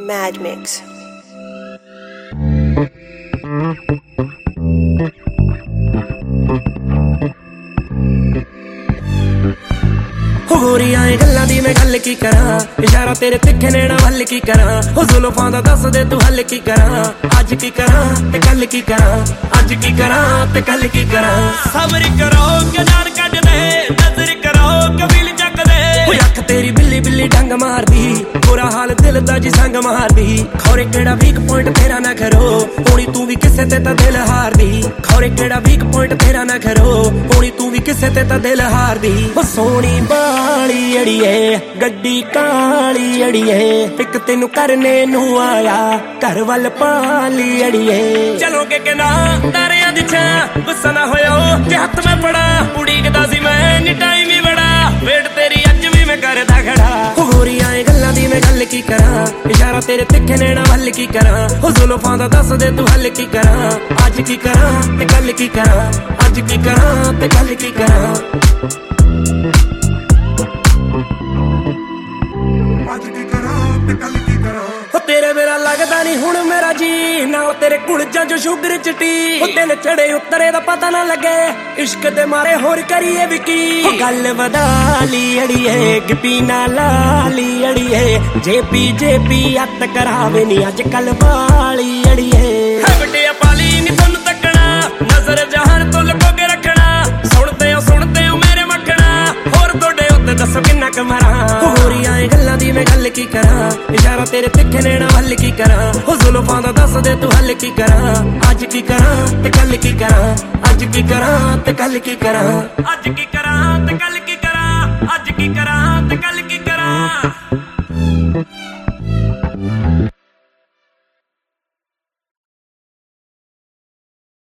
Mad Mix. गोरियां गल्लां दी मैं गल की करा, इशारा तेरे तिखे नेड़ा वल की करा। हो जुल्फां दा दस दे तू हल की करा। अज की करा ते कल की करा, अज की करा ते कल की करा। सबर करो के जान कट दे, नजर करो कबील जग दे। अख तेरी बिल्ली बिल्ली डंग मार दी, बुरा हाल दिल दा जी संग मार दी। खौरे केड़ा वीक पॉइंट तेरा ना करो, होनी तू भी किसे ते ता दिल हार दी। खौरे केड़ा वीक पॉइंट तेरा ना करो, होनी तू भी किसे ते ता दिल हार दी। हो सोनी बाली अड़िए गड्डी काली अड़िए, पिक तेनू करने नू आया घर वल पाली अड़िए। चलोगे के ना तारियां दी छां, गुस्सा ना होयो जे हत्थ में पड़ा। उड़ीकदा सी मैं नी टाइम ही बड़ा, वेट तेरी अज भी मैं करदा खड़ा। हो गोरियां गल्लां दी मैं गल की करा, इशारा तेरे तिखे नेड़ा वल की करा। हो जुल्फां दा दस दे तू हल की करा। अज की करा ते कल की करा, अज की करा ते कल की करा। तेरे मेरा लगदा नहीं हुण मेरा जी, नाल तेरे कुलजां जो शुगर चिट्टी। दिल चढ़े उतरे दा पता ना लगे, इश्क दे मारे होर करिए विकी। गल वधा ली अड़िए गिपी ना लाली अड़िए, जेपी अत करावे नी अजकल वाली अड़िए। बटिया पाली नी तुन तकना, नजर जहान तो लुको के रखना। सुनते हो मेरे मखना, होर तोड़े उत्ते दसो किन्ना क मरा। गोरियां गल्लां दी मैं गल की करा, इशारा तेरे तिखे नेड़ा वल की करा। हो जुल्फां दा दस दे तू हल की करा। अज की करा ते कल की करा, अज की करा ते कल की करा। अज की करा ते कल की करा, अज की करा ते कल की करा।